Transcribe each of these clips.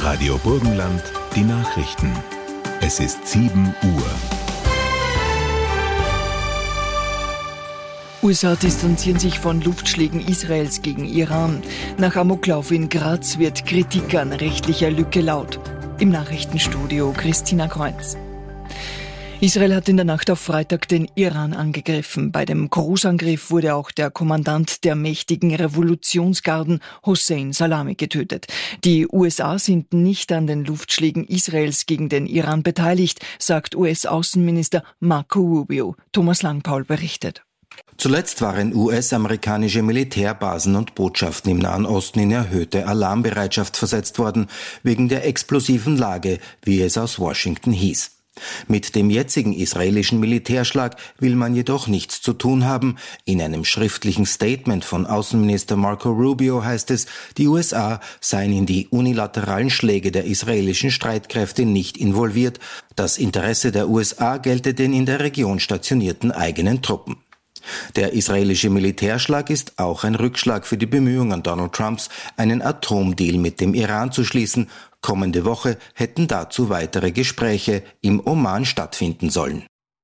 Radio Burgenland, die Nachrichten. Es ist 7 Uhr. USA distanzieren sich von Luftschlägen Israels gegen Iran. Nach Amoklauf in Graz wird Kritik an rechtlicher Lücke laut. Im Nachrichtenstudio Christina Kreuz. Israel hat in der Nacht auf Freitag den Iran angegriffen. Bei dem Großangriff wurde auch der Kommandant der mächtigen Revolutionsgarden Hossein Salami getötet. Die USA sind nicht an den Luftschlägen Israels gegen den Iran beteiligt, sagt US-Außenminister Marco Rubio. Thomas Langpaul berichtet. Zuletzt waren US-amerikanische Militärbasen und Botschaften im Nahen Osten in erhöhte Alarmbereitschaft versetzt worden, wegen der explosiven Lage, wie es aus Washington hieß. Mit dem jetzigen israelischen Militärschlag will man jedoch nichts zu tun haben. In einem schriftlichen Statement von Außenminister Marco Rubio heißt es, die USA seien in die unilateralen Schläge der israelischen Streitkräfte nicht involviert. Das Interesse der USA gelte den in der Region stationierten eigenen Truppen. Der israelische Militärschlag ist auch ein Rückschlag für die Bemühungen Donald Trumps, einen Atomdeal mit dem Iran zu schließen. Kommende Woche hätten dazu weitere Gespräche im Oman stattfinden sollen.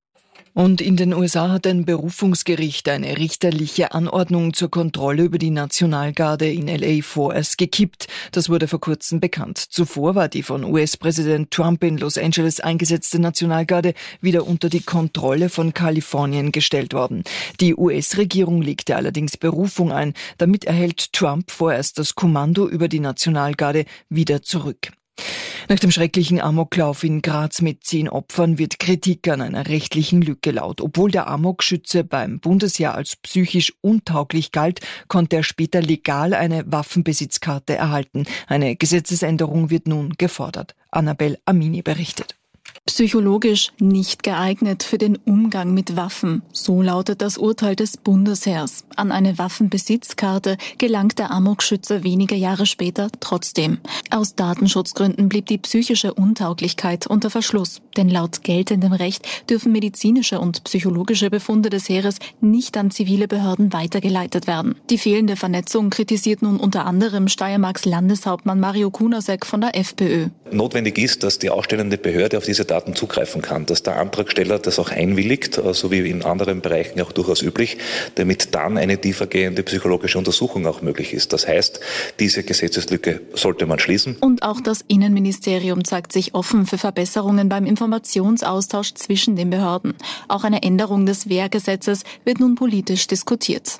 Und in den USA hat ein Berufungsgericht eine richterliche Anordnung zur Kontrolle über die Nationalgarde in L.A. vorerst gekippt. Das wurde vor kurzem bekannt. Zuvor war die von US-Präsident Trump in Los Angeles eingesetzte Nationalgarde wieder unter die Kontrolle von Kalifornien gestellt worden. Die US-Regierung legte allerdings Berufung ein. Damit erhält Trump vorerst das Kommando über die Nationalgarde wieder zurück. Nach dem schrecklichen Amoklauf in Graz mit 10 Opfern wird Kritik an einer rechtlichen Lücke laut. Obwohl der Amokschütze beim Bundesheer als psychisch untauglich galt, konnte er später legal eine Waffenbesitzkarte erhalten. Eine Gesetzesänderung wird nun gefordert. Annabel Amini berichtet. Psychologisch nicht geeignet für den Umgang mit Waffen. So lautet das Urteil des Bundesheers. An eine Waffenbesitzkarte gelangt der Amokschütze wenige Jahre später trotzdem. Aus Datenschutzgründen blieb die psychische Untauglichkeit unter Verschluss. Denn laut geltendem Recht dürfen medizinische und psychologische Befunde des Heeres nicht an zivile Behörden weitergeleitet werden. Die fehlende Vernetzung kritisiert nun unter anderem Steiermarks Landeshauptmann Mario Kunasek von der FPÖ. Notwendig ist, dass die ausstellende Behörde auf diese Daten zugreifen kann, dass der Antragsteller das auch einwilligt, so wie in anderen Bereichen auch durchaus üblich, damit dann eine tiefergehende psychologische Untersuchung auch möglich ist. Das heißt, diese Gesetzeslücke sollte man schließen. Und auch das Innenministerium zeigt sich offen für Verbesserungen beim Informationsaustausch zwischen den Behörden. Auch eine Änderung des Wehrgesetzes wird nun politisch diskutiert.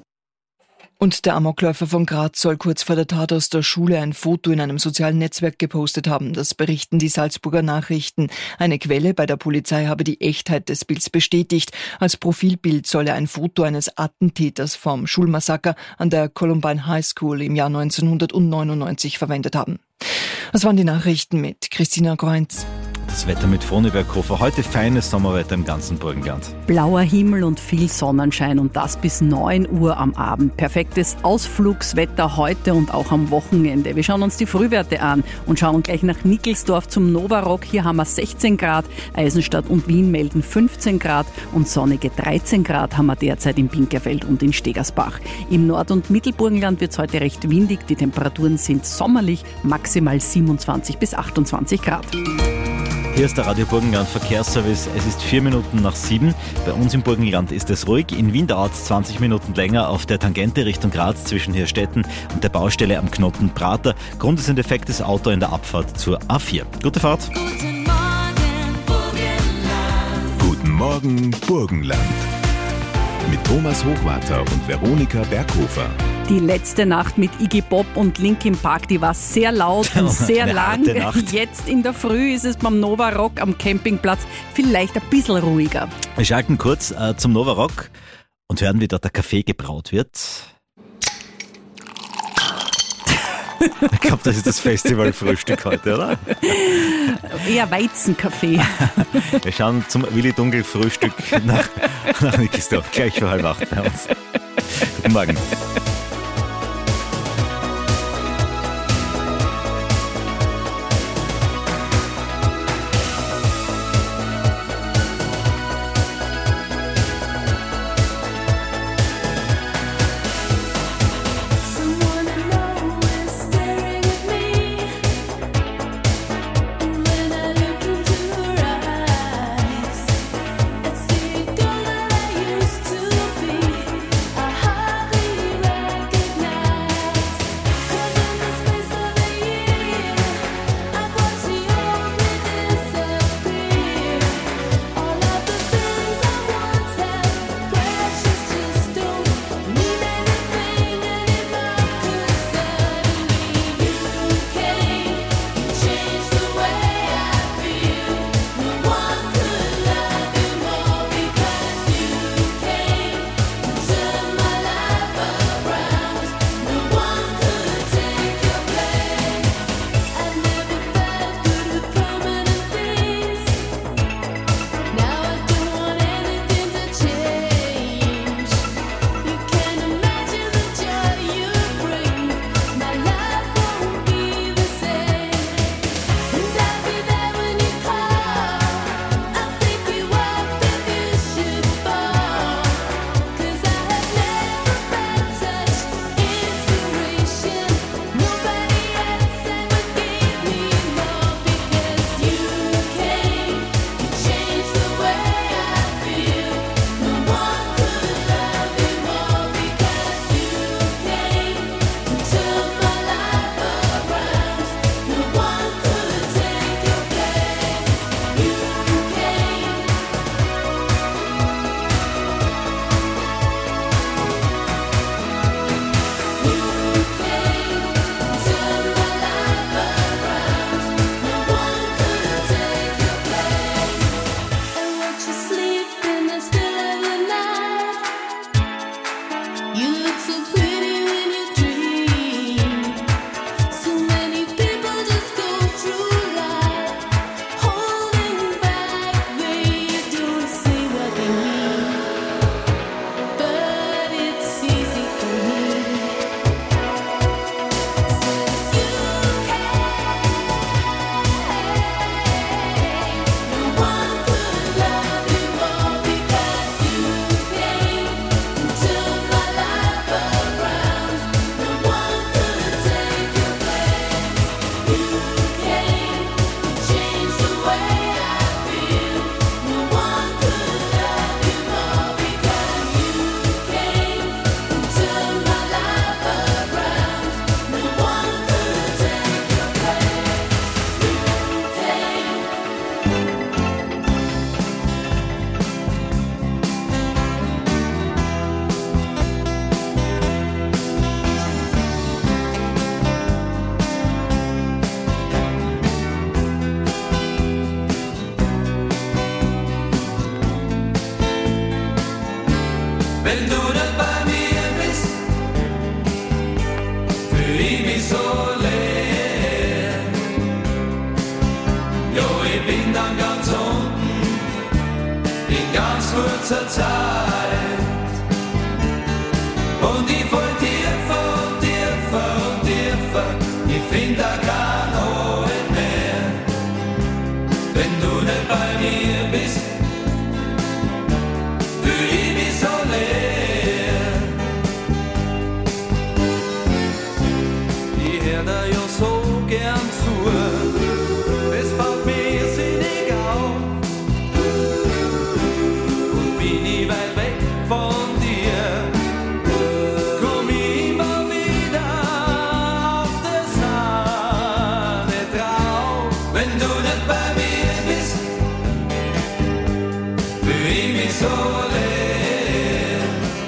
Und der Amokläufer von Graz soll kurz vor der Tat aus der Schule ein Foto in einem sozialen Netzwerk gepostet haben. Das berichten die Salzburger Nachrichten. Eine Quelle bei der Polizei habe die Echtheit des Bilds bestätigt. Als Profilbild soll er ein Foto eines Attentäters vom Schulmassaker an der Columbine High School im Jahr 1999 verwendet haben. Das waren die Nachrichten mit Christina Kreuz. Das Wetter mit Froniberghofer. Heute feines Sommerwetter im ganzen Burgenland. Blauer Himmel und viel Sonnenschein und das bis 9 Uhr am Abend. Perfektes Ausflugswetter heute und auch am Wochenende. Wir schauen uns die Frühwerte an und schauen gleich nach Nickelsdorf zum Novarock. Hier haben wir 16 Grad. Eisenstadt und Wien melden 15 Grad und sonnige 13 Grad haben wir derzeit in Binkerfeld und in Stegersbach. Im Nord- und Mittelburgenland wird es heute recht windig. Die Temperaturen sind sommerlich, maximal 27 bis 28 Grad. Hier ist der Radio Burgenland Verkehrsservice. Es ist 4 Minuten nach 7. Bei uns im Burgenland ist es ruhig. In Wien dauert es 20 Minuten länger auf der Tangente Richtung Graz zwischen Hirstetten und der Baustelle am Knoten Prater. Grund ist ein defektes Auto in der Abfahrt zur A4. Gute Fahrt. Guten Morgen, Burgenland. Guten Morgen, Burgenland. Mit Thomas Hochwarter und Veronika Berghofer. Die letzte Nacht mit Iggy Pop und Linkin Park, die war sehr laut und sehr lang. Jetzt in der Früh ist es beim Novarock am Campingplatz vielleicht ein bisschen ruhiger. Wir schalten kurz zum Novarock und hören, wie dort der Kaffee gebraut wird. Ich glaube, das ist das Festivalfrühstück heute, oder? Eher Weizenkaffee. Wir schauen zum Willi-Dunkel-Frühstück nach Nickelsdorf, gleich vor 7:30 bei uns. Guten Morgen. kurzer Zeit. Und ich fall tiefer und tiefer und tiefer, ich find da kein Halt mehr. Wenn du nicht bei mir bist, fühl ich mich so leer. Ich hör dir ja so gern zu, es fällt mir irrsinnig auf. Und bin ich weit weg von dir, komm ich immer wieder auf das Sahne drauf. Wenn du nicht bei mir bist, fühl ich mich so leer.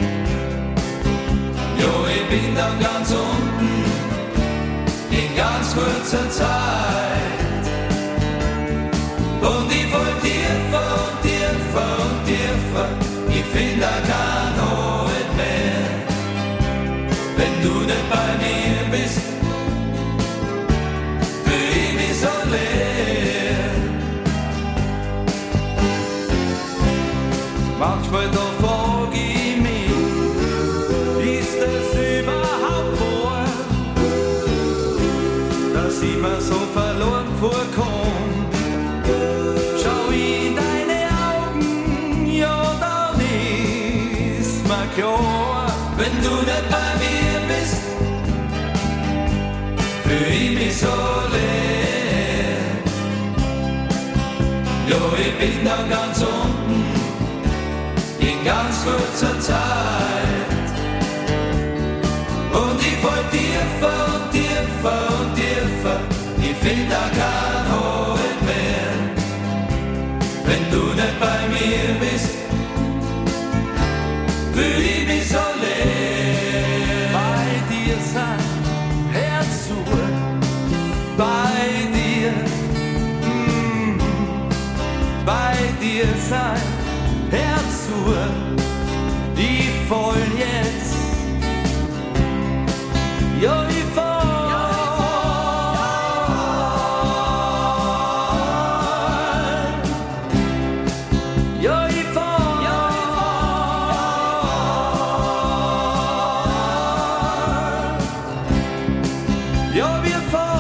Jo, ich bin dann ganz unten, in ganz kurzer Zeit. Und ich fall tiefer und tiefer und tiefer, ich find da kein Halt mehr. Wenn du nicht bei mir bist, fühl ich mich so leer. Manchmal da frag ich mich, ist es überhaupt wahr, dass ich mir so verloren vorkomm? Schau in deine Augen, ja dann ist mir klar, wenn du nicht bei mir bist, fühl ich mich so leer. Jo, ich bin dann ganz unten, in ganz kurzer Zeit. Und ich fall tiefer und tiefer und tiefer, ich find da kein Halt mehr. Wenn du nicht bei mir bist, fühl ich mich so leer. Bei dir sein Herz zu, bei dir, bei dir sein Herz zu, ich fall jetzt, ja ich fall. Ja, ich fall. Ja, wir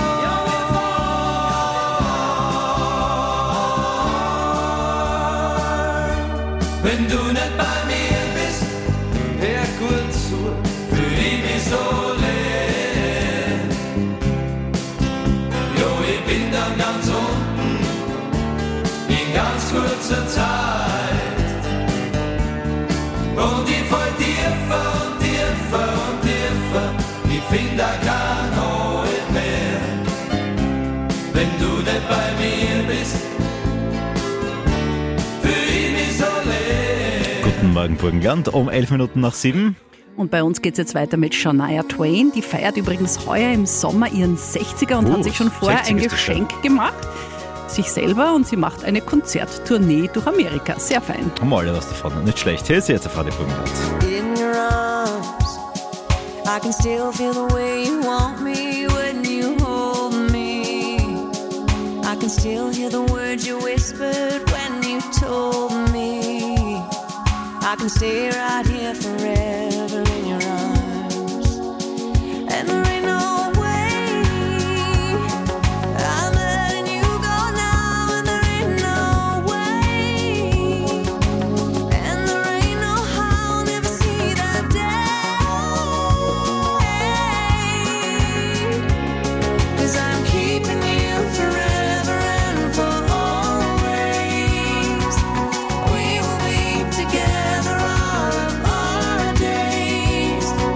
fallen. Wenn du nicht bei mir bist, hör gut zu, fühl ich mich so leer. Jo, ich bin dann ganz unten, in ganz kurzer Zeit. Und ich fall tiefer und tiefer und tiefer, ich find da kein Halt mehr. Wenn du nicht bei mir bist, fühl ich mich so leer. Guten Morgen, Burgenland, um 11:11. Und bei uns geht es jetzt weiter mit Shania Twain. Die feiert übrigens heuer im Sommer ihren 60er und hat sich schon vorher ein Geschenk gemacht. Sich selber, und sie macht eine Konzerttournee durch Amerika. Sehr fein. Haben wir alle was davon. Nicht schlecht. Hier ist sie jetzt auf Radio Burgenland. In your arms, I can still feel the way you want me when you hold me. I can still hear the words you whispered when you told me. I can stay right here forever in your arms. And there ain't no way I'm letting you go now, and there ain't no way, and there ain't no how I'll never see that day. 'Cause I'm keeping you forever and for always. We will be together all of our days.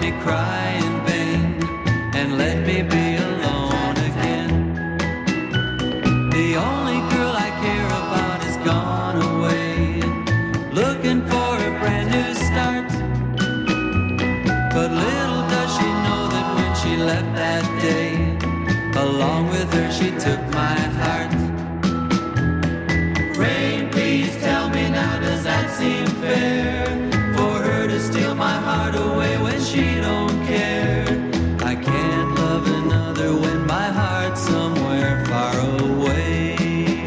me cry in vain and let me be alone again. The only girl I care about is gone away, looking for a brand new start. But little does she know that when she left that day, along with her she took my heart. Rain, please tell me now, does that seem fair? For her to steal my heart away when she don't care. I can't love another when my heart's somewhere far away.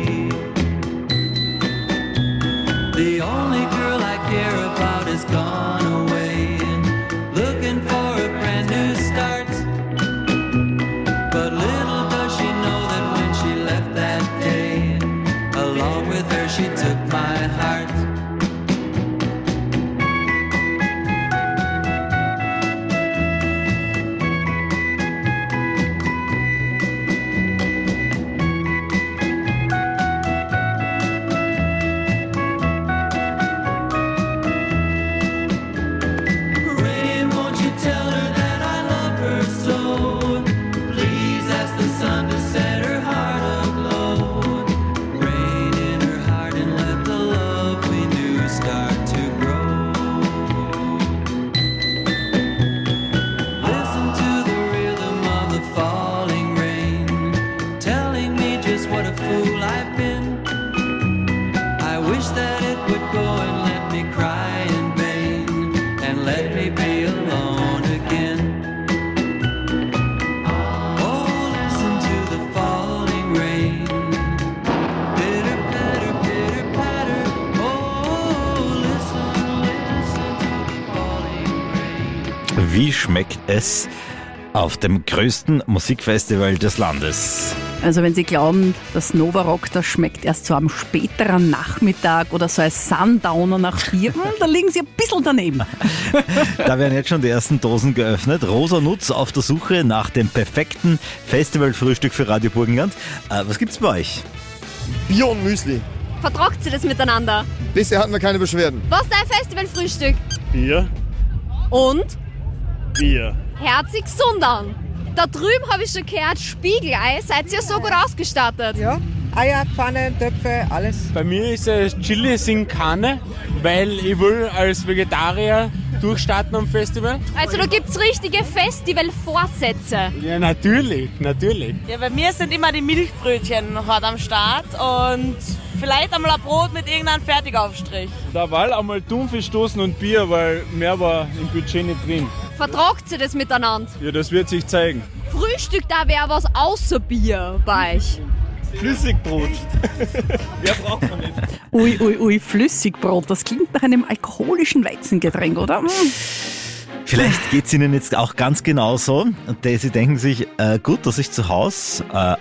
The only girl I care about is gone away, looking for a brand new start. But little does she know that when she left that day, along with her she took my heart. Rain, won't you tell her that I love her so? Please ask the sun to set her heart aglow. Rain in her heart and let the love we knew start to grow. Listen to the rhythm of the falling rain, telling me just what a fool I've been. I wish that it would go and let me cry in vain and let me be alone again. Oh, listen to the falling rain. Pitter patter, pitter patter. Oh, listen, listen to the falling rain. Wie schmeckt es auf dem größten Musikfestival des Landes? Also wenn Sie glauben, das Nova Rock, das schmeckt erst so am späteren Nachmittag oder so als Sundowner nach 4, da liegen Sie ein bisschen daneben. Da werden jetzt schon die ersten Dosen geöffnet. Rosa Nutz auf der Suche nach dem perfekten Festivalfrühstück für Radio Burgenland. Was gibt's bei euch? Bier und Müsli. Vertragt sie das miteinander? Bisher hatten wir keine Beschwerden. Was ist dein Festivalfrühstück? Bier? Und? Bier. Herzig gesund an. Da drüben habe ich schon gehört, Spiegelei. Seid ihr so gut ausgestattet? Ja, Eier, Pfanne, Töpfe, alles. Bei mir ist es Chili sin Carne, weil ich will als Vegetarier durchstarten am Festival. Also da gibt es richtige Festivalvorsätze. Ja, natürlich. Ja, bei mir sind immer die Milchbrötchen hart am Start und vielleicht einmal ein Brot mit irgendeinem Fertigaufstrich. Derweil einmal Thunfischstoßen und Bier, weil mehr war im Budget nicht drin. Vertragt sie das miteinander? Ja, das wird sich zeigen. Frühstück, da wäre was außer Bier bei euch. Flüssigbrot. Wer braucht man nicht? Ui, Flüssigbrot, das klingt nach einem alkoholischen Weizengetränk, oder? Vielleicht geht es Ihnen jetzt auch ganz genauso. Und Sie denken sich, gut, dass ich zu Hause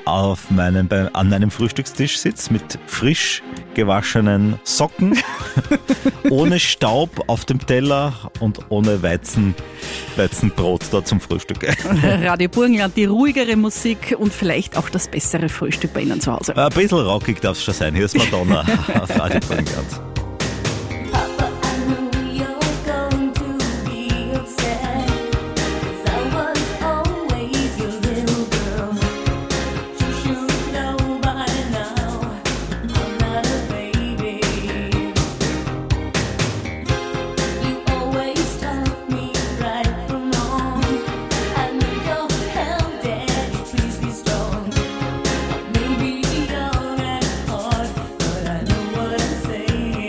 an meinem Frühstückstisch sitze mit frisch gewaschenen Socken, ohne Staub auf dem Teller und ohne Weizenbrot da zum Frühstück. Radio Burgenland, die ruhigere Musik und vielleicht auch das bessere Frühstück bei Ihnen zu Hause. Ein bisschen rockig darf es schon sein. Hier ist Madonna auf Radio Burgenland. Maybe you don't act hard, but I know what I'm saying.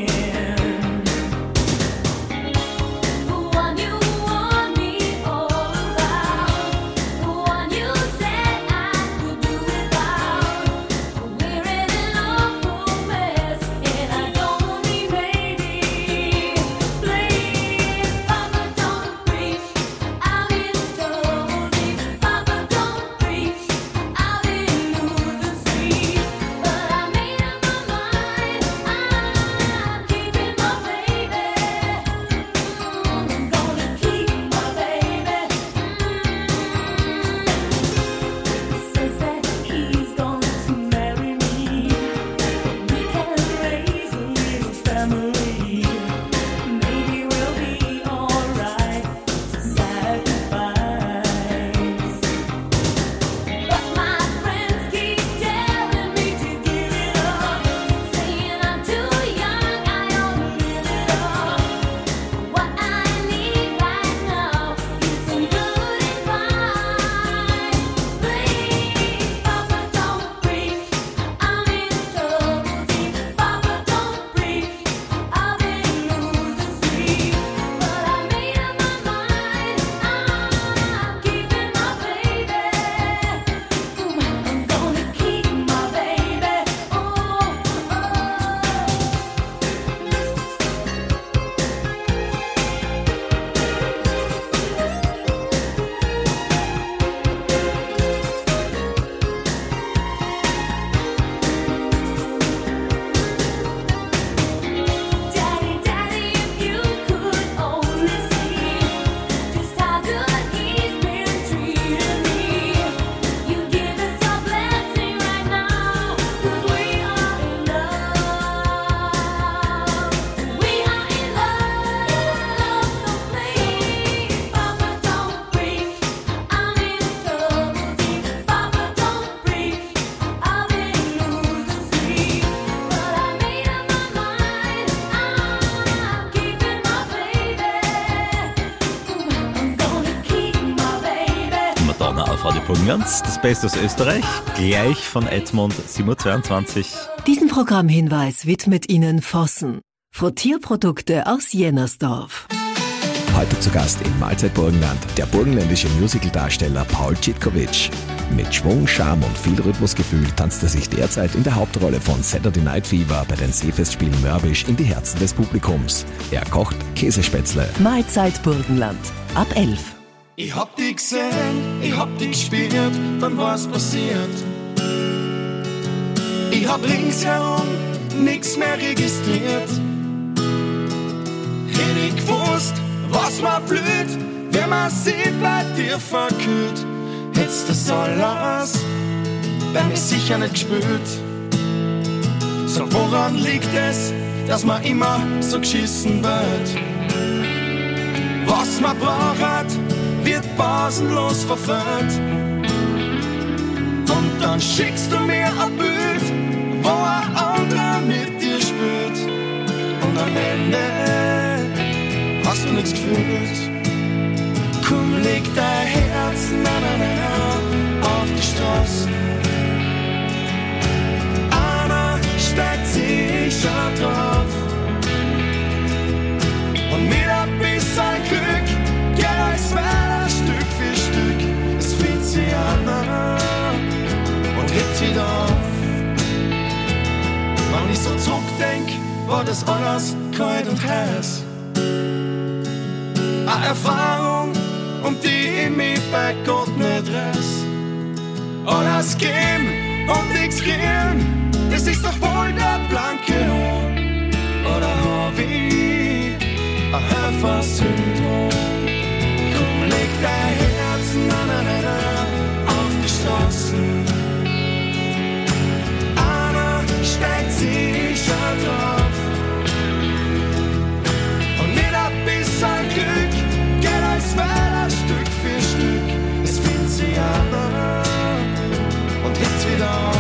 Donner auf Radio Burgenland. Das Beste aus Österreich, gleich von Edmund, 7.22 Uhr. Diesen Programmhinweis widmet Ihnen Vossen. Frottierprodukte aus Jennersdorf. Heute zu Gast im Mahlzeit Burgenland der burgenländische Musicaldarsteller Paul Citkovic. Mit Schwung, Charme und viel Rhythmusgefühl tanzt er sich derzeit in der Hauptrolle von Saturday Night Fever bei den Seefestspielen Mörbisch in die Herzen des Publikums. Er kocht Käsespätzle. Mahlzeit Burgenland. Ab 11. Ich hab dich gesehen, ich hab dich gespürt, dann war's passiert. Ich hab ringsherum nix mehr registriert. Hätte ich gewusst, was mir blüht, wenn man sieht bei dir verkühlt. Hättest das alles bei mir sicher nicht gespürt. So woran liegt es, dass man immer so geschissen wird? Was man braucht, wird pausenlos verfüllt. Und dann schickst du mir ein Bild, wo ein anderer mit dir spielt. Und am Ende hast du nichts gefühlt. Komm, leg dein Herz auf die Straße. Einer steigt sicher drauf. Und mit ein bisschen Glück geht alles weiter Stück für Stück. Es findet sich einer und hebt sie auf. Wenn ich so zurückdenk, war das alles kalt und heiß. Eine Erfahrung, um die ich mich bei Gott nicht reiß. Alles geben und nichts kriegen, das ist doch wohl der blanke Hohn. Oder hab ich ein Helfersyndrom? Komm, leg dein Herz auf die Straßen. Einer steigt sicher drauf. Und mit ein bisschen Glück geht alles weiter Stück für Stück. Es findet sich einer und hebt's wieder auf.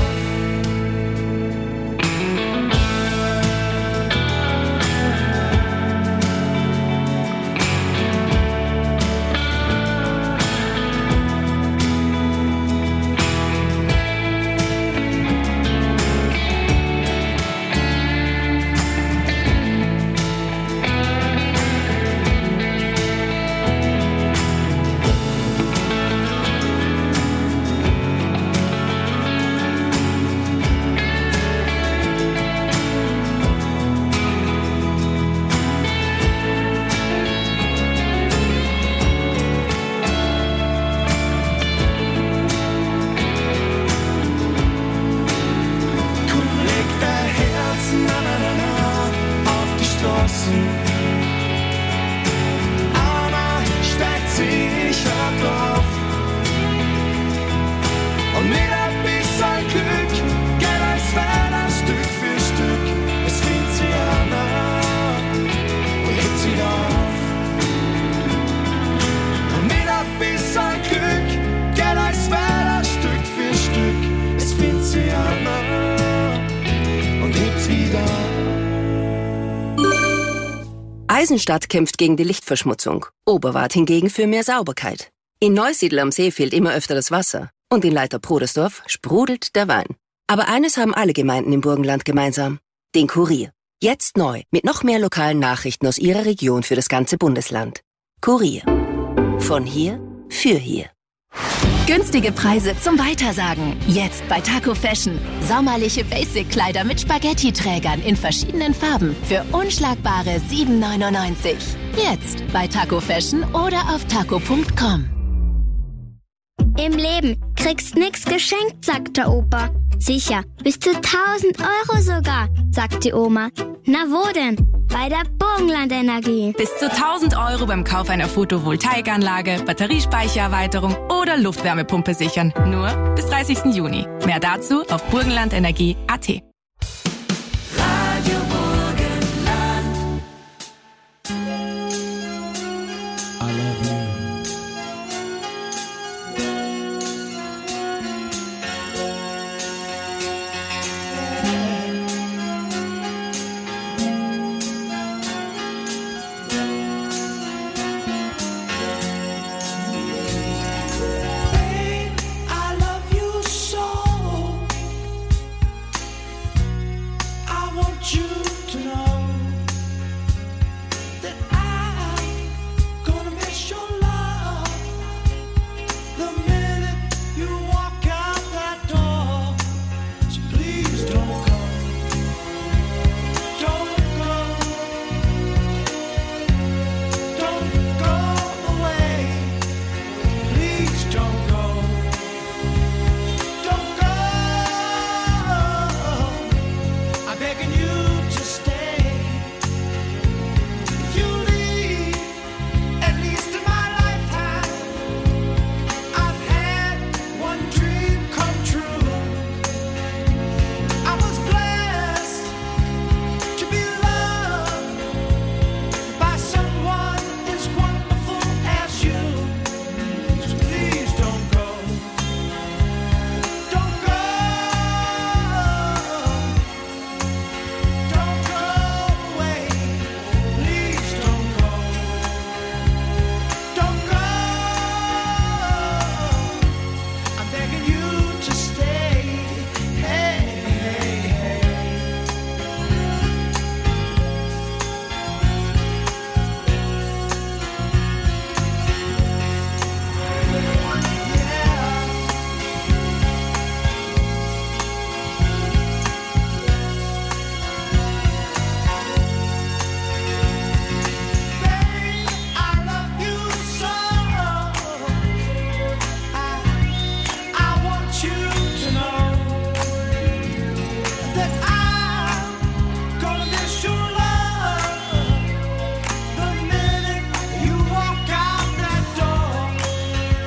Eisenstadt kämpft gegen die Lichtverschmutzung, Oberwart hingegen für mehr Sauberkeit. In Neusiedl am See fehlt immer öfter das Wasser und in Leiter-Prodersdorf sprudelt der Wein. Aber eines haben alle Gemeinden im Burgenland gemeinsam: den Kurier. Jetzt neu, mit noch mehr lokalen Nachrichten aus ihrer Region für das ganze Bundesland. Kurier. Von hier für hier. Günstige Preise zum Weitersagen. Jetzt bei Taco Fashion. Sommerliche Basic-Kleider mit Spaghetti-Trägern in verschiedenen Farben für unschlagbare 7,99. Jetzt bei Taco Fashion oder auf taco.com. Im Leben kriegst nix geschenkt, sagt der Opa. Sicher, bis zu 1.000 Euro sogar, sagt die Oma. Na wo denn? Bei der Burgenland Energie. Bis zu 1.000 Euro beim Kauf einer Photovoltaikanlage, Batteriespeichererweiterung oder Luftwärmepumpe sichern. Nur bis 30. Juni. Mehr dazu auf burgenlandenergie.at. Radio Burgenland. I love you.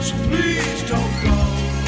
please, please don't go.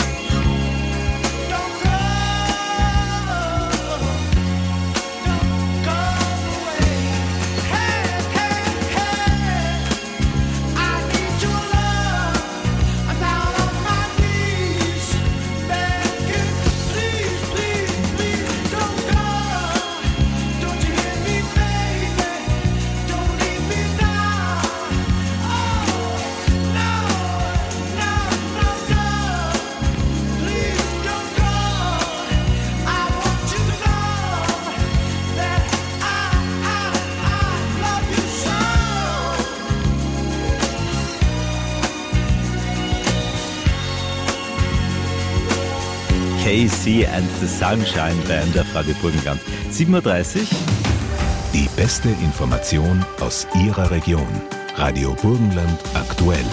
KC and the Sunshine Band auf Radio Burgenland. 7.30 Uhr. Die beste Information aus Ihrer Region. Radio Burgenland aktuell.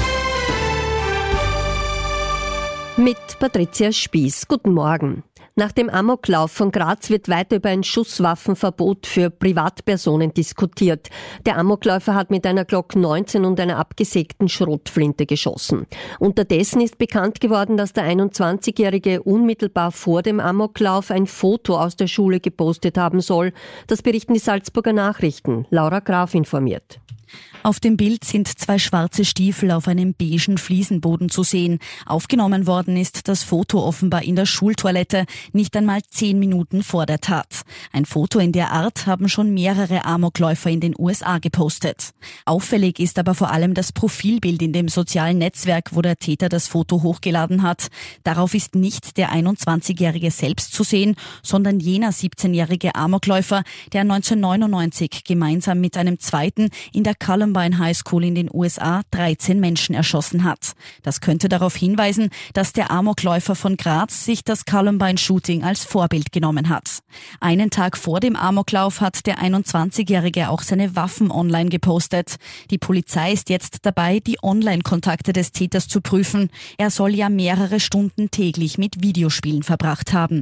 Mit Patricia Spieß. Guten Morgen. Nach dem Amoklauf von Graz wird weiter über ein Schusswaffenverbot für Privatpersonen diskutiert. Der Amokläufer hat mit einer Glock 19 und einer abgesägten Schrotflinte geschossen. Unterdessen ist bekannt geworden, dass der 21-Jährige unmittelbar vor dem Amoklauf ein Foto aus der Schule gepostet haben soll. Das berichten die Salzburger Nachrichten. Laura Graf informiert. Auf dem Bild sind 2 schwarze Stiefel auf einem beigen Fliesenboden zu sehen. Aufgenommen worden ist das Foto offenbar in der Schultoilette, nicht einmal 10 Minuten vor der Tat. Ein Foto in der Art haben schon mehrere Amokläufer in den USA gepostet. Auffällig ist aber vor allem das Profilbild in dem sozialen Netzwerk, wo der Täter das Foto hochgeladen hat. Darauf ist nicht der 21-Jährige selbst zu sehen, sondern jener 17-jährige Amokläufer, der 1999 gemeinsam mit einem zweiten in der Columbine High School in den USA 13 Menschen erschossen hat. Das könnte darauf hinweisen, dass der Amokläufer von Graz sich das Columbine-Shooting als Vorbild genommen hat. Einen Tag vor dem Amoklauf hat der 21-Jährige auch seine Waffen online gepostet. Die Polizei ist jetzt dabei, die Online-Kontakte des Täters zu prüfen. Er soll ja mehrere Stunden täglich mit Videospielen verbracht haben.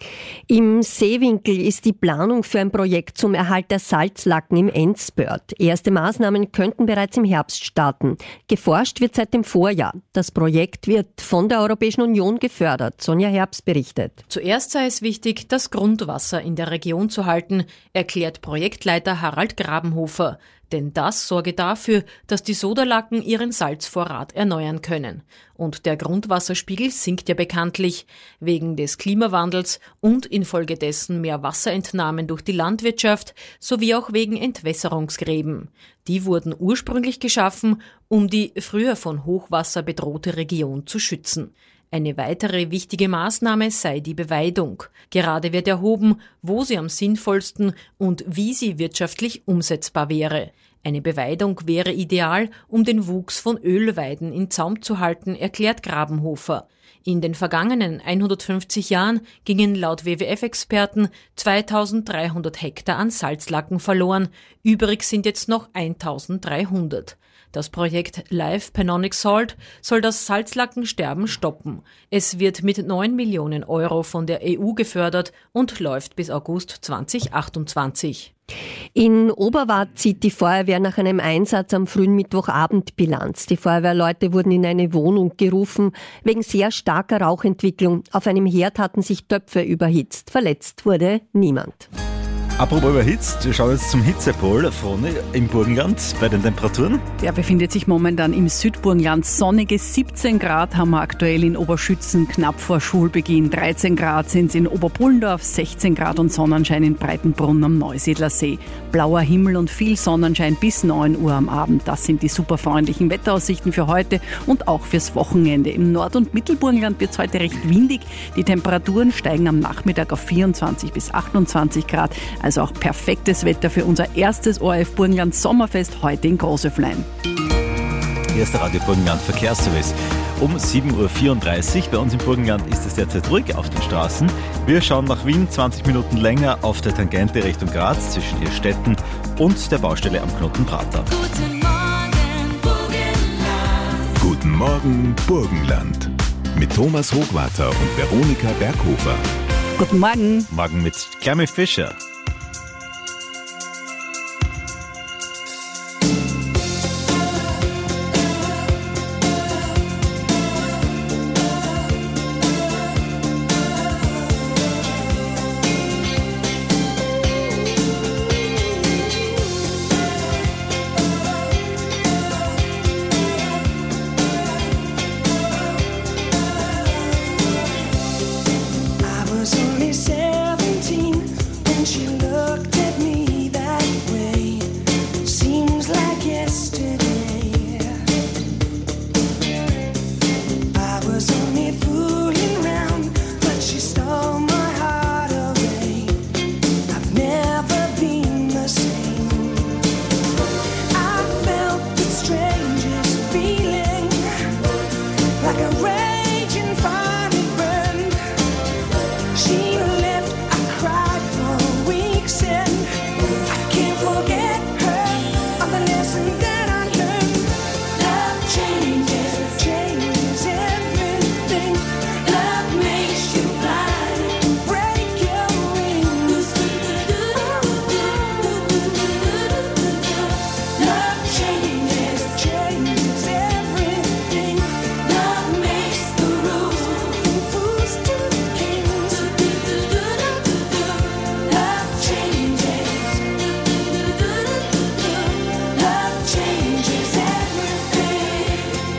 Im Seewinkel ist die Planung für ein Projekt zum Erhalt der Salzlacken im Enzbörd. Erste Maßnahmen könnten bereits im Herbst starten. Geforscht wird seit dem Vorjahr. Das Projekt wird von der Europäischen Union gefördert. Sonja Herbst berichtet. Zuerst sei es wichtig, das Grundwasser in der Region zu halten, erklärt Projektleiter Harald Grabenhofer. Denn das sorge dafür, dass die Sodalacken ihren Salzvorrat erneuern können. Und der Grundwasserspiegel sinkt ja bekanntlich wegen des Klimawandels und infolgedessen mehr Wasserentnahmen durch die Landwirtschaft sowie auch wegen Entwässerungsgräben. Die wurden ursprünglich geschaffen, um die früher von Hochwasser bedrohte Region zu schützen. Eine weitere wichtige Maßnahme sei die Beweidung. Gerade wird erhoben, wo sie am sinnvollsten und wie sie wirtschaftlich umsetzbar wäre. Eine Beweidung wäre ideal, um den Wuchs von Ölweiden in Zaum zu halten, erklärt Grabenhofer. In den vergangenen 150 Jahren gingen laut WWF-Experten 2300 Hektar an Salzlacken verloren. Übrig sind jetzt noch 1300. Das Projekt Live Panonic Salt soll das Salzlackensterben stoppen. Es wird mit 9 Millionen Euro von der EU gefördert und läuft bis August 2028. In Oberwart zieht die Feuerwehr nach einem Einsatz am frühen Mittwochabend Bilanz. Die Feuerwehrleute wurden in eine Wohnung gerufen. Wegen sehr starker Rauchentwicklung auf einem Herd hatten sich Töpfe überhitzt. Verletzt wurde niemand. Apropos überhitzt, wir schauen jetzt zum Hitzepol. Froni, im Burgenland bei den Temperaturen? Der befindet sich momentan im Südburgenland. Sonnige 17 Grad haben wir aktuell in Oberschützen, knapp vor Schulbeginn. 13 Grad sind es in Oberpullendorf, 16 Grad und Sonnenschein in Breitenbrunn am Neusiedlersee. Blauer Himmel und viel Sonnenschein bis 9 Uhr am Abend. Das sind die super freundlichen Wetteraussichten für heute und auch fürs Wochenende. Im Nord- und Mittelburgenland wird es heute recht windig. Die Temperaturen steigen am Nachmittag auf 24 bis 28 Grad. Also auch perfektes Wetter für unser erstes ORF Burgenland Sommerfest heute in Großöflein. Hier ist der Radio Burgenland Verkehrsservice. Um 7.34 Uhr bei uns im Burgenland ist es derzeit ruhig auf den Straßen. Wir schauen nach Wien 20 Minuten länger auf der Tangente Richtung Graz zwischen Irstetten und der Baustelle am Knoten Prater. Guten Morgen, Burgenland. Guten Morgen, Burgenland. Mit Thomas Hochwarter und Veronika Berghofer. Guten Morgen. Morgen mit Clemmy Fischer. like a raging fiery burn. She left, I cried for weeks and I can't forget her or the lesson that I learned. Love changes everything. Love makes you fly and break your wings. Love changes everything. Love makes the rules from fools to kings. Love changes. Love changes everything.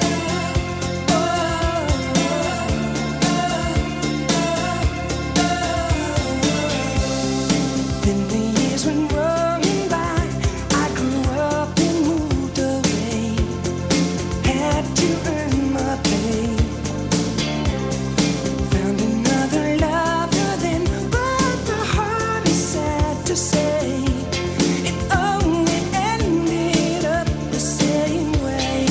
Then the years went rolling by. I grew up and moved away. Had to earn my pay. Found another lover then, but the heart is sad to say it only ended up the same way.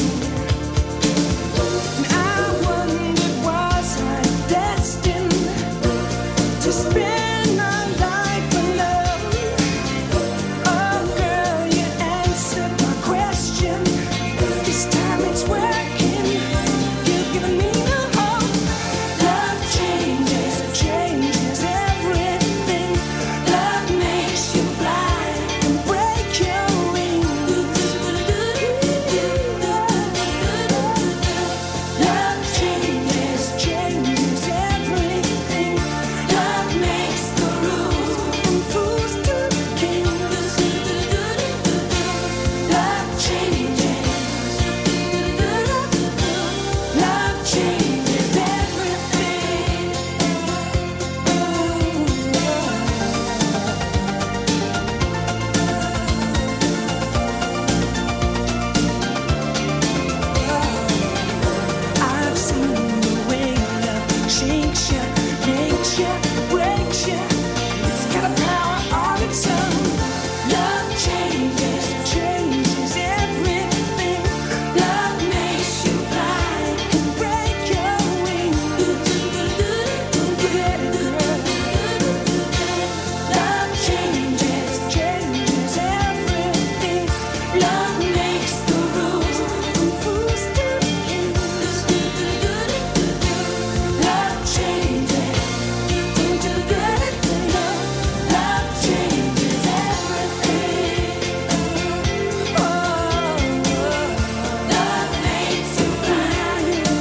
And I wondered, was I destined to spend my life alone? Oh girl, you answered my question. This time it's working. You've given me a hope. Love changes everything. Love makes you fly and break your wings. Love changes everything. Love makes the rules from fools to kings. Love changes. Love changes everything. I've seen the way love shakes you, makes you, breaks you. It's got a power all its own. Love changes everything. Love makes you fly and break your wings. Get it, girl. Love changes everything. Love makes the rules from fools to kings. Love changes. Don't you get it? Love changes everything. Love makes you fly.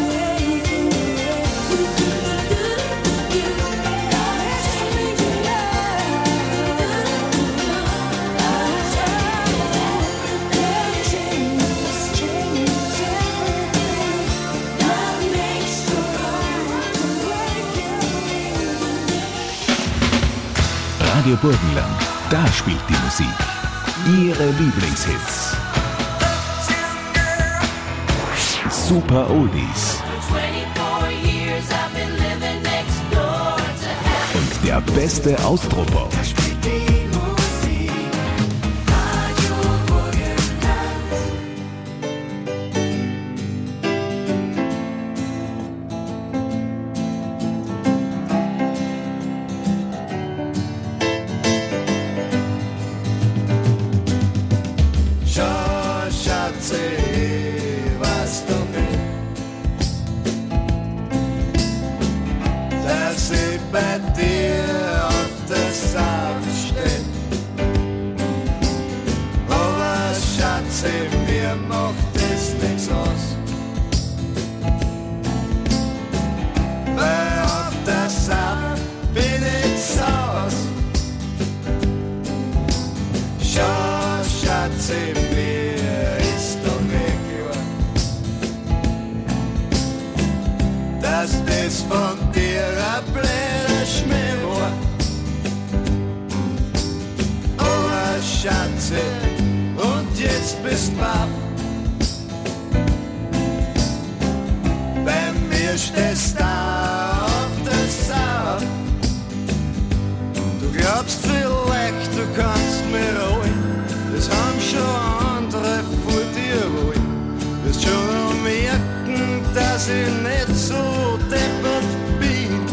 Radio Burgenland, da spielt die Musik. Ihre Lieblingshits. Super Oldies. Und der beste Austropop. Bei dir auf der Saft steht. Aber Schatze, mir macht es nichts aus. Weil auf der Saft bin ich saus. Schau, Schatze, mir ist doch egal, dass das von dir ein blöder Schmäh war. Oh, Schatze, und jetzt bist baff. Bei mir stehst da auf der Saft. Du glaubst vielleicht, du kannst mir holen. Das haben schon andere vor dir wollen. Wirst schon merken, dass ich nicht so deppert bin.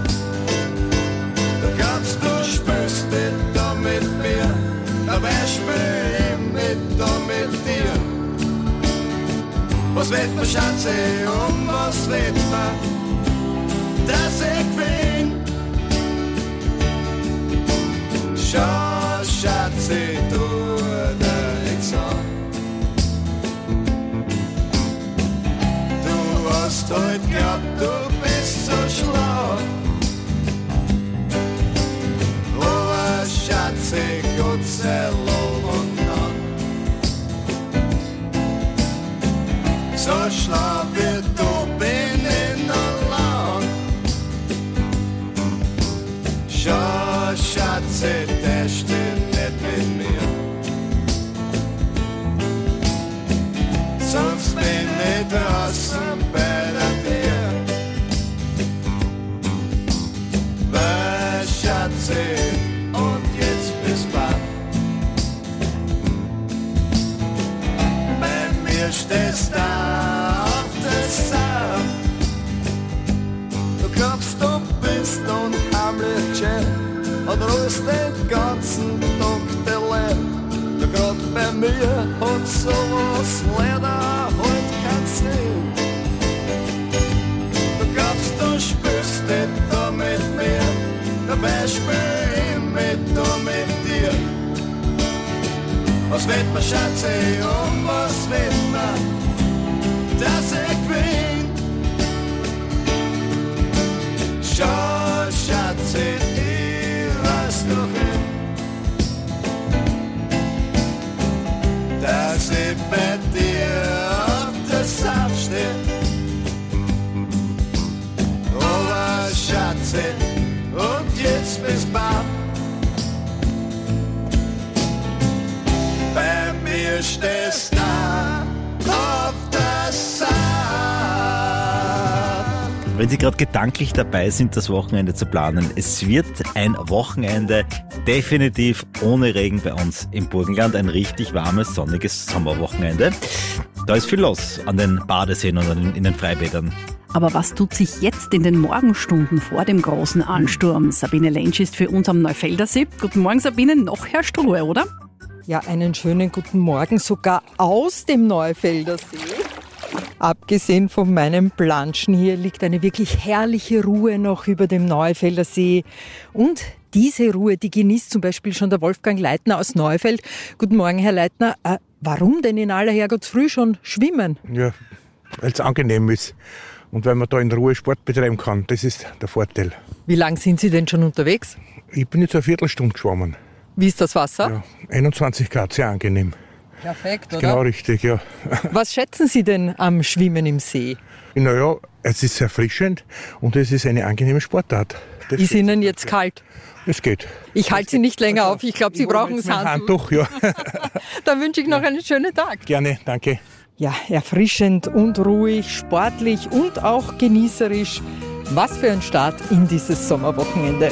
Du glaubst, du spielst nicht da mit mir, dabei spiel ich nicht da mit dir. Was wird man, Schatze, was wird man, dass ich bin? Schau, Schatze, du der Examen. Du hast heute geglaubt, du bist so schlau. Aber Schatze, Gott sei Lob und Dank. So schlau wie du bin ich noch lang. Schau, Schatze, der steht nicht mit mir. Sonst bin ich draußen bei der Tür. Weil, Schatze, und jetzt bist baff. Bei mir stehst da auf der Saft. Du glaubst, du bist unheimlich schön und ruhst den ganzen Tag der Leid. Du grad bei mir hat sowas leider halt keinen Sinn. Du glaubst, du spielst nicht da mit mir, dabei spiel ich mit da mit dir. Was wird man, Schatze, was wird man, dass ich bin? Schau, Schatze, ich weiß doch nicht, dass ich bei dir auf der Saft steh. Aber Schatze, und jetzt bist baff. Bei mir stehst da auf der Saft. Wenn Sie gerade gedanklich dabei sind, das Wochenende zu planen, es wird ein Wochenende definitiv ohne Regen bei uns im Burgenland. Ein richtig warmes, sonniges Sommerwochenende. Da ist viel los an den Badeseen und in den Freibädern. Aber was tut sich jetzt in den Morgenstunden vor dem großen Ansturm? Sabine Lentsch ist für uns am Neufeldersee. Guten Morgen, Sabine. Noch herrscht Ruhe, oder? Ja, einen schönen guten Morgen, sogar aus dem Neufeldersee. Abgesehen von meinem Planschen hier liegt eine wirklich herrliche Ruhe noch über dem Neufeldersee. Und diese Ruhe, die genießt zum Beispiel schon der Wolfgang Leitner aus Neufeld. Guten Morgen, Herr Leitner. Warum denn in aller Herrgottsfrüh schon schwimmen? Ja, weil es angenehm ist und weil man da in Ruhe Sport betreiben kann. Das ist der Vorteil. Wie lange sind Sie denn schon unterwegs? Ich bin jetzt eine Viertelstunde geschwommen. Wie ist das Wasser? Ja, 21 Grad, sehr angenehm. Perfekt, oder? Genau richtig, ja. Was schätzen Sie denn am Schwimmen im See? Naja, es ist erfrischend und es ist eine angenehme Sportart. Ist Ihnen jetzt kalt? Es geht. Ich halte Sie nicht länger auf. Ich glaube, Sie brauchen das Handtuch. Ja. Dann wünsche ich noch einen schönen Tag. Gerne, danke. Ja, erfrischend und ruhig, sportlich und auch genießerisch. Was für ein Start in dieses Sommerwochenende.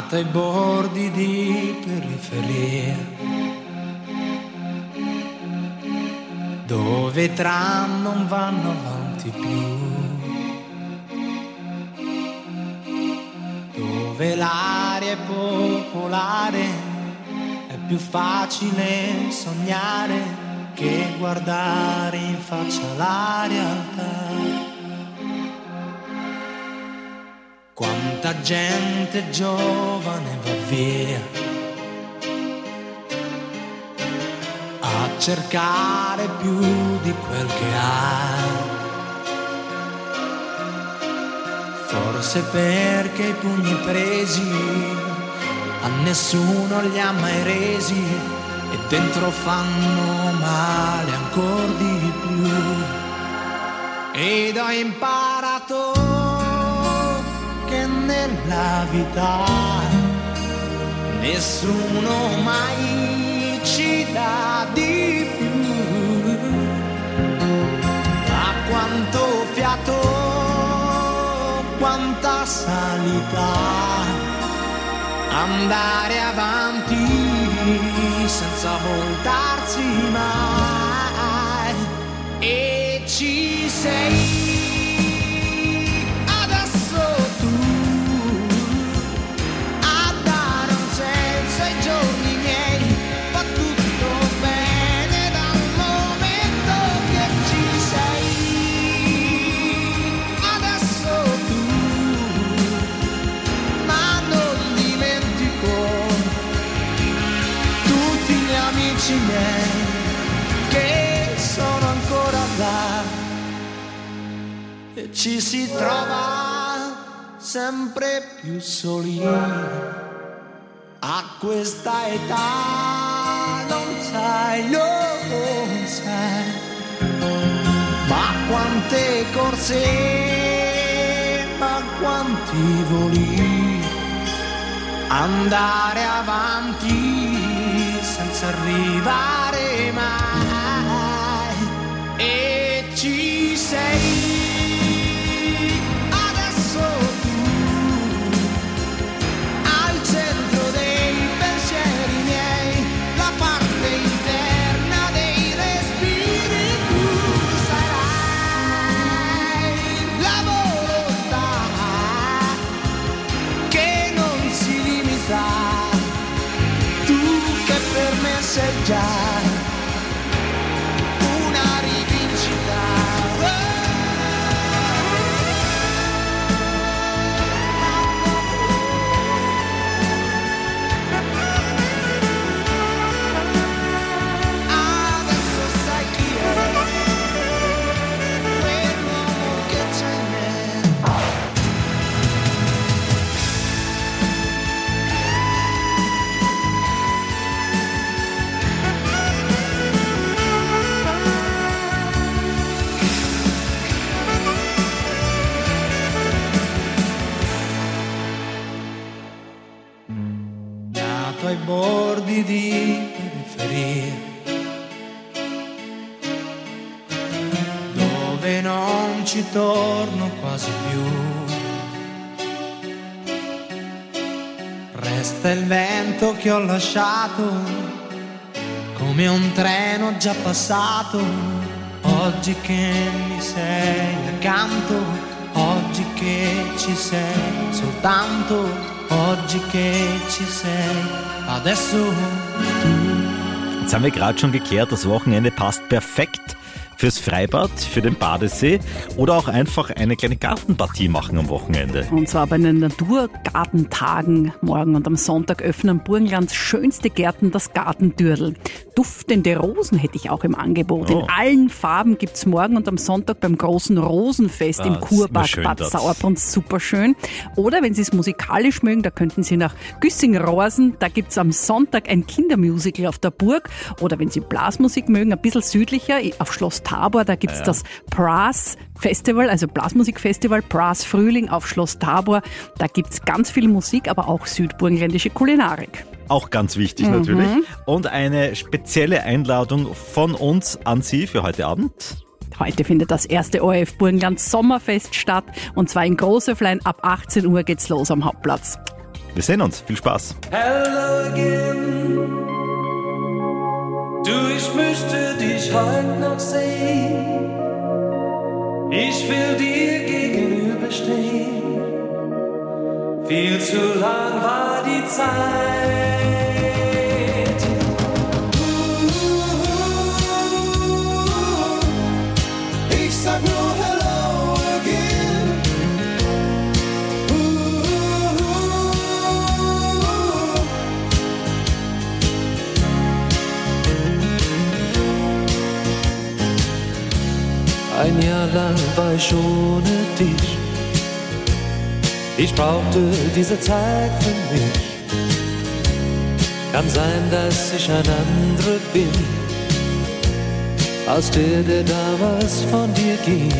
nato ai bordi di periferia, dove i tram non vanno avanti più, dove l'aria è popolare, è più facile sognare che guardare in faccia la realtà. Quanta gente giovane va via a cercare più di quel che ha, forse perché i pugni presi a nessuno li ha mai resi e dentro fanno male ancor di più. Ed ho imparato che nella vita nessuno mai ci dà di più. A quanto fiato, quanta salita, andare avanti senza voltarsi mai. E ci sei miei che sono ancora là, e ci si trova sempre più soli a questa età, non sai, non sai, ma quante corse, ma quanti voli, andare avanti senza arrivare mai. E ci sei adesso tu, al centro dei pensieri miei, la parte interna dei respiri. Tu sarai la volontà che non si limita, per me sei già una rivincita. Adesso sai chi è quell'uomo che c'è in me. Ai bordi di periferia, dove non ci torno quasi più, resta il vento che ho lasciato come un treno già passato. Oggi che mi sei accanto, oggi che ci sei soltanto, oggi che ci sei adesso tu. Jetzt haben wir gerade schon geklärt, das Wochenende passt perfekt fürs Freibad, für den Badesee oder auch einfach eine kleine Gartenpartie machen am Wochenende. Und zwar bei den Naturgartentagen morgen und am Sonntag öffnen Burgenlands schönste Gärten das Gartentürl. Duftende Rosen hätte ich auch im Angebot. In allen Farben gibt es morgen und am Sonntag beim großen Rosenfest im Kurpark Bad Sauerbrunn. Super schön. Oder wenn Sie es musikalisch mögen, da könnten Sie nach Güssing-Rosen. Da gibt es am Sonntag ein Kindermusical auf der Burg. Oder wenn Sie Blasmusik mögen, ein bisschen südlicher, auf Schloss Tabor, da gibt es das Brass Festival, also Blasmusikfestival, Brass Frühling auf Schloss Tabor. Da gibt es ganz viel Musik, aber auch südburgenländische Kulinarik. Auch ganz wichtig natürlich. Und eine spezielle Einladung von uns an Sie für heute Abend. Heute findet das erste ORF Burgenland Sommerfest statt und zwar in Großöflein. Ab 18 Uhr geht's los am Hauptplatz. Wir sehen uns. Viel Spaß. Hello again. Du, ich möchte dich heute noch sehen. Ich will dir gegenüberstehen. Viel zu lang war die Zeit. Ich sag nur hello again. Ein Jahr lang war ich ohne dich. Ich brauchte diese Zeit für mich. Kann sein, dass ich ein anderer bin, als der damals von dir ging.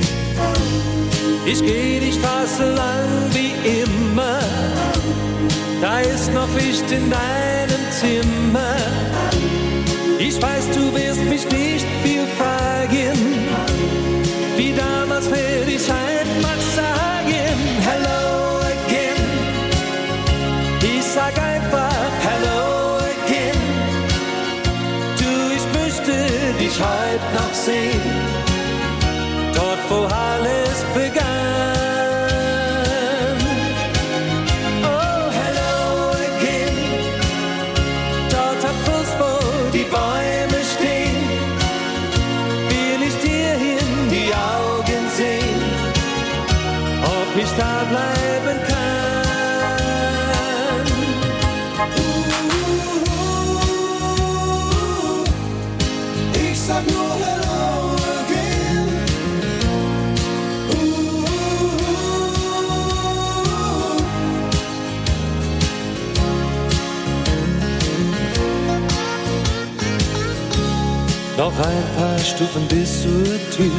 Ich geh die Straße lang wie immer. Da ist noch Licht in deinem Zimmer. Ich weiß, du wirst mich nicht viel fragen. Wie damals werde ich einfach sagen, hello again. Ich sag einfach hello again. Du, ich möchte dich heute noch sehen, dort wo alles begann. Oh, hello again. Dort am Fluss, wo die Bäume stehen, will ich dir in die Augen sehen, ob ich da bleiben kann. Ich sag nur hello again. Noch ein paar Stufen bis zur Tür.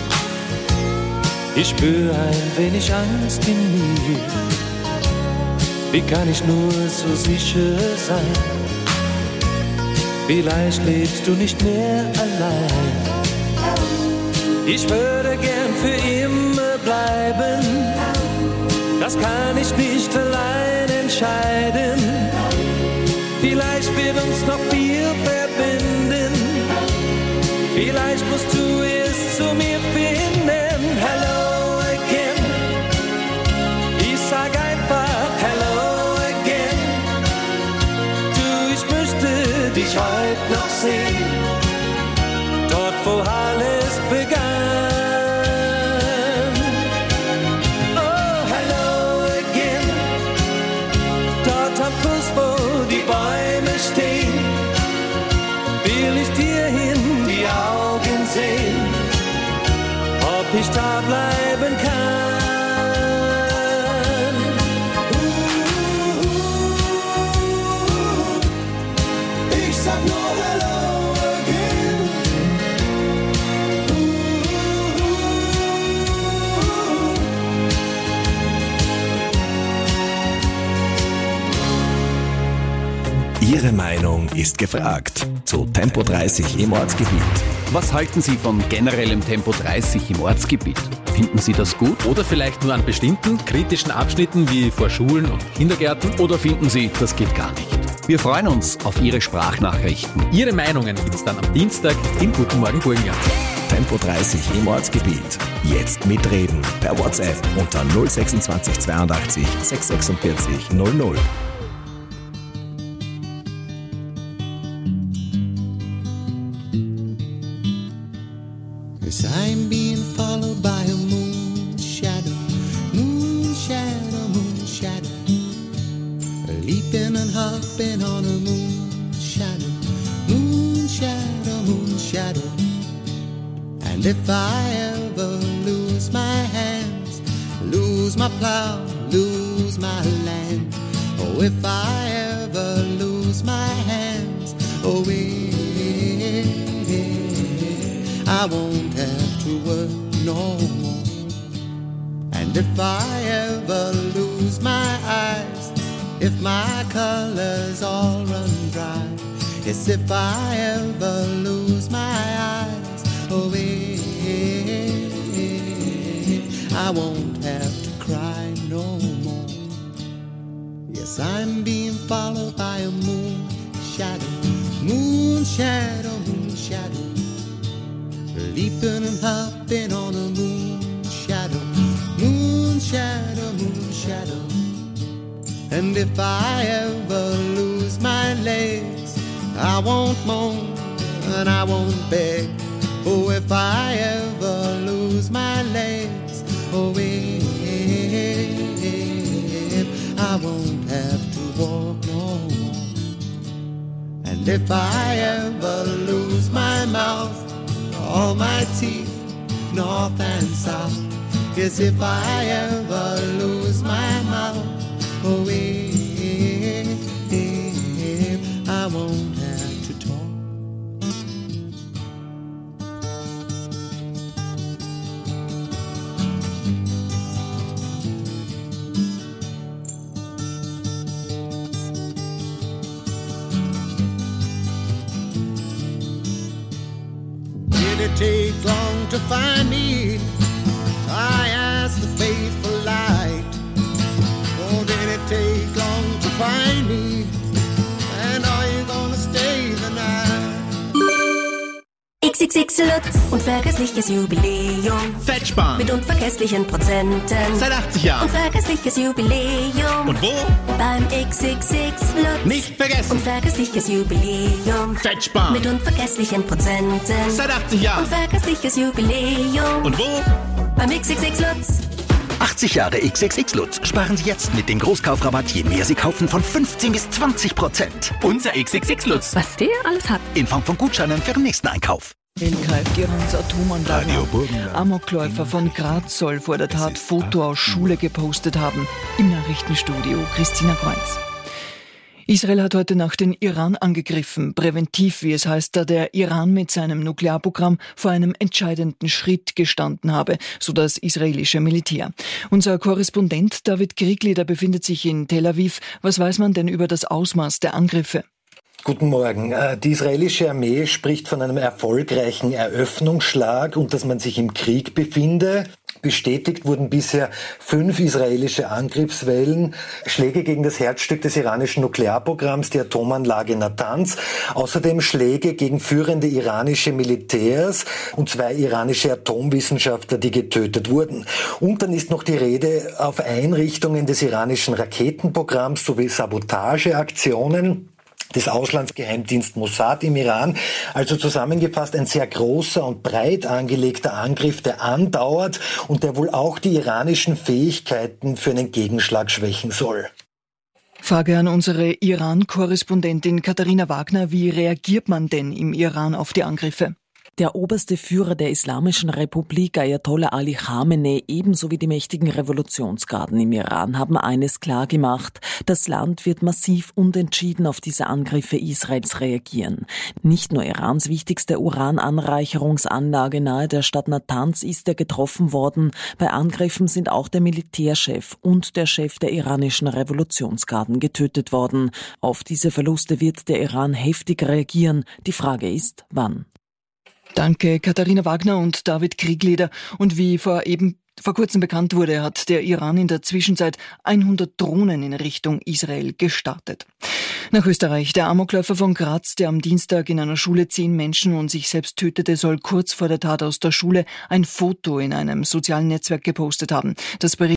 Ich spür ein wenig Angst in mir. Wie kann ich nur so sicher sein? Vielleicht lebst du nicht mehr allein. Ich würde gern für immer bleiben. Das kann ich nicht allein entscheiden. Vielleicht wird uns noch viel verbinden. Vielleicht musst du es zu mir finden. Hello again. Ich sag einfach hello again. Du, ich möchte dich heute noch sehen, dort wo alles begann. Oh, hello again. Dort am Fluss, wo die Bäume stehen, will ich dir in die Augen sehen, ob ich da bleiben kann. Ich sag nur hello again. Ihre Meinung ist gefragt zu Tempo 30 im Ortsgebiet. Was halten Sie von generellem Tempo 30 im Ortsgebiet? Finden Sie das gut? Oder vielleicht nur an bestimmten kritischen Abschnitten wie vor Schulen und Kindergärten? Oder finden Sie, das geht gar nicht? Wir freuen uns auf Ihre Sprachnachrichten. Ihre Meinungen gibt es dann am Dienstag im Guten Morgen Burgenland. Tempo 30 im Ortsgebiet. Jetzt mitreden per WhatsApp unter 026 82 646 00. Cause I'm being followed by a moon shadow, moon shadow, moon shadow, leaping and hopping on a moon shadow, moon shadow, moon shadow. And if I ever lose my hands, lose my plow, lose my land, oh, if I ever lose my hands, oh, I won't have to work no more. And if I ever lose my eyes, if my colors all run dry, yes, if I ever lose my eyes, oh, I won't have to cry no more. Yes, I'm being followed by a moon shadow, moon shadow, moon shadow. Leaping and hopping on a moon shadow, moon shadow, moon shadow. And if I ever lose my legs, I won't moan and I won't beg. Oh, if I ever lose my legs, oh, if I won't have to walk no more. And if I ever lose my mouth, all my teeth, north and south. Yes, if I ever lose my mouth, oh, if I won't have to talk. Did it take long to find me? I asked the faithful light. Oh, did it take long to find me? And are you gonna stay the night? XXX Lutz, unvergessliches Jubiläum. Fettsparen. Mit unvergesslichen Prozenten. Seit 80 Jahren. Unvergessliches Jubiläum. Und wo? Beim XXX Lutz. Nicht vergessen. Unvergessliches Jubiläum. Fettsparen. Mit unvergesslichen Prozenten. Seit 80 Jahren. Unvergessliches Jubiläum. Und wo? Beim XXX Lutz. 80 Jahre XXX Lutz. Sparen Sie jetzt mit dem Großkaufrabatt, je mehr Sie kaufen, von 15 bis 20%. Unser XXX Lutz. Was der alles hat. In Form von Gutscheinen für den nächsten Einkauf. greift Irans Atomanlage Radio an. Burgenland. Amokläufer von Graz soll vor der Tat Foto aus Schule gepostet haben. Im Nachrichtenstudio Christina Kreuz. Israel hat heute Nacht den Iran angegriffen, präventiv, wie es heißt, da der Iran mit seinem Nuklearprogramm vor einem entscheidenden Schritt gestanden habe, so das israelische Militär. Unser Korrespondent David Krieglieder befindet sich in Tel Aviv. Was weiß man denn über das Ausmaß der Angriffe? Guten Morgen. Die israelische Armee spricht von einem erfolgreichen Eröffnungsschlag und dass man sich im Krieg befinde. Bestätigt wurden bisher 5 israelische Angriffswellen, Schläge gegen das Herzstück des iranischen Nuklearprogramms, die Atomanlage Natanz, außerdem Schläge gegen führende iranische Militärs und 2 iranische Atomwissenschaftler, die getötet wurden. Und dann ist noch die Rede auf Einrichtungen des iranischen Raketenprogramms sowie Sabotageaktionen des Auslandsgeheimdienst Mossad im Iran. Also zusammengefasst ein sehr großer und breit angelegter Angriff, der andauert und der wohl auch die iranischen Fähigkeiten für einen Gegenschlag schwächen soll. Frage an unsere Iran-Korrespondentin Katharina Wagner. Wie reagiert man denn im Iran auf die Angriffe? Der oberste Führer der Islamischen Republik, Ayatollah Ali Khamenei, ebenso wie die mächtigen Revolutionsgarden im Iran, haben eines klar gemacht: Das Land wird massiv und entschieden auf diese Angriffe Israels reagieren. Nicht nur Irans wichtigste Urananreicherungsanlage nahe der Stadt Natanz ist getroffen worden. Bei Angriffen sind auch der Militärchef und der Chef der iranischen Revolutionsgarden getötet worden. Auf diese Verluste wird der Iran heftig reagieren. Die Frage ist, wann? Danke, Katharina Wagner und David Krieglieder. Und wie vor kurzem bekannt wurde, hat der Iran in der Zwischenzeit 100 Drohnen in Richtung Israel gestartet. Nach Österreich. Der Amokläufer von Graz, der am Dienstag in einer Schule 10 Menschen und sich selbst tötete, soll kurz vor der Tat aus der Schule ein Foto in einem sozialen Netzwerk gepostet haben. Das